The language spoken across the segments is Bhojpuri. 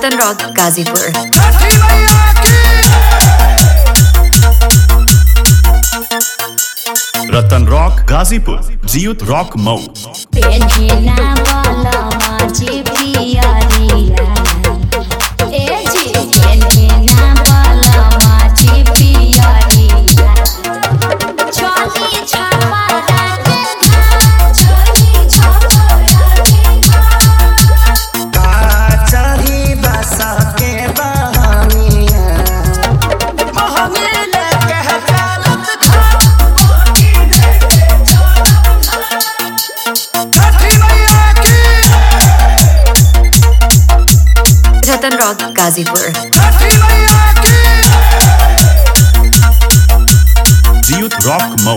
रतन rock Ghazipur. Ratan rock Ghazipur, Jiyut rock Mau. Ratan rock Ghazipur. Jiyut rock Mau.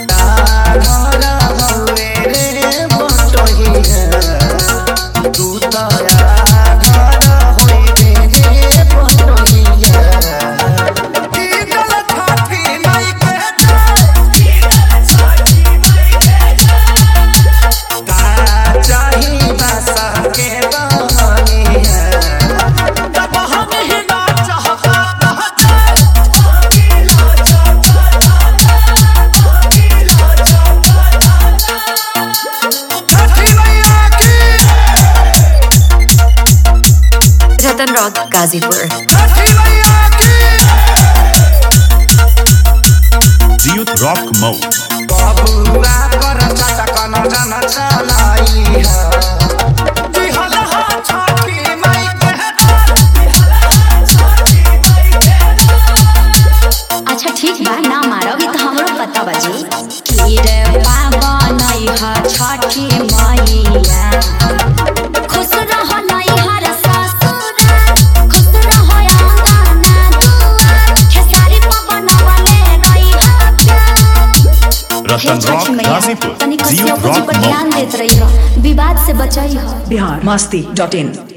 Ratan rock Ghazipur. Jiyut rock Mau. अच्छा ठीक बा, ना मारोगी तो हमरो पता बजी। कीरे पावन छठी मैया, खुश रहो नैहर ससुर, खुश रहो आंगना दुआर, खेसारी पवन वाले रहिहा प्यार। रतन रॉक गाजीपुर, तनिक जियूत पर रॉक मऊ। ध्यान देत रही हो, विवाद से बचाई हो। बिहार मस्ती.in